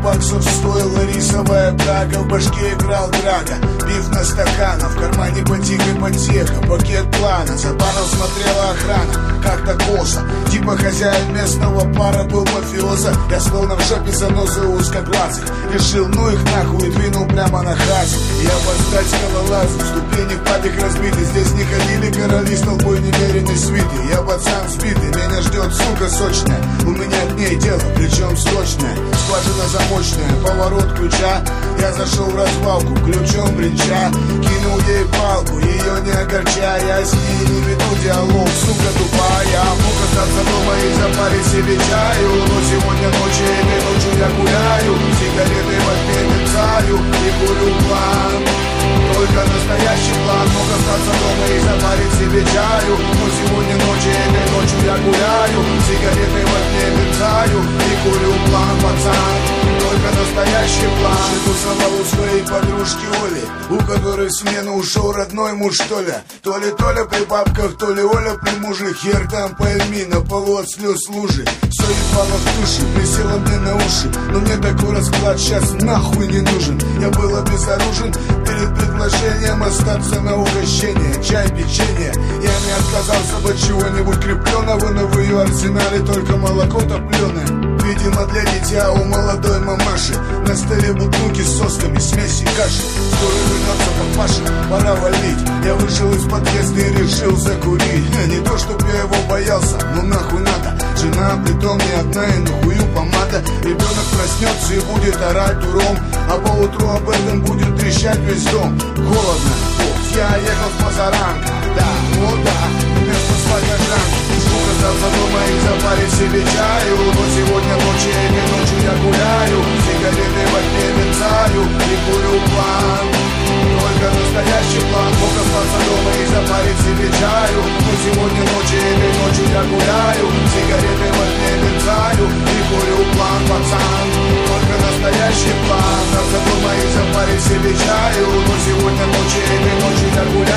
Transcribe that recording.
баксов стоила рисовая брага. В башке играл драга, пив на стаканах, в кармане потик ипотека, пакет плана. За баром смотрела охрана, как-то косо, типа хозяин местного пара был мафиоза. Я словно в жопе занозы узкоглазых решил, ну их нахуй, и двинул прямо на хазу. Я под скалолазом, ступени в пабик разбиты. Здесь не ходили короли с толпой немеренной свиты. Я пацан сбитый, меня ждет сука сочная. У меня к ней дело, причем срочное. Скважина замочная, поворот ключа. Я зашел в развалку, ключом бренча. Кинул ей палку, ее не огорчая. Я с ней не веду диалог, сука тупая. Мог остаться дома и запарить себе чаю. Но сегодня ночью, этой ночью я гуляю. Сигареты в окне мерцаю и курю план. Только настоящий план. Мог остаться дома и запарить себе чаю. Но сегодня ночью, этой ночью я гуляю. Сигареты в окне мерцаю и курю план, пацан. Только настоящий план. Тусовал у своей подружки Оли, у которой в смену ушел родной муж Толя. То ли Толя при бабках, то ли Оля при муже. Хер там пойми, на полу от слез лужи. Все ебало в туши, присела мне на уши. Но мне такой расклад сейчас нахуй не нужен. Я был обезоружен перед предложением остаться на угощение. Чай, печенье, я не отказался бы от чего-нибудь крепленного. Но в ее арсенале только молоко топленое. Видимо, для дитя у молодой мамаши. На столе бутылки с сосками, смеси, каши. Скоро вернется папаша, пора валить. Я вышел из подъезда и решил закурить. Не то, чтоб я его боялся, но нахуй надо. Жена притом не одна и нахую помада. Ребенок проснется и будет орать уром, а поутру об этом будет трещать весь дом. Холодно, вот я ехал с Позаранка. Да, вот да, вместо слогожанки. Звук остался дома и запарить себе чаю. Но сегодня ночью, этой ночью я гуляю. Сигареты в окне мерцаю и курю план. Только настоящий план. Мог остаться дома и запарить себе чаю. Но сегодня ночью, этой ночью я гуляю. Сигареты в окне мерцаю и курю план, пацан. Только настоящий план. Остаться дома и запарить себе чаю. Но сегодня ночью, этой ночью я гуляю.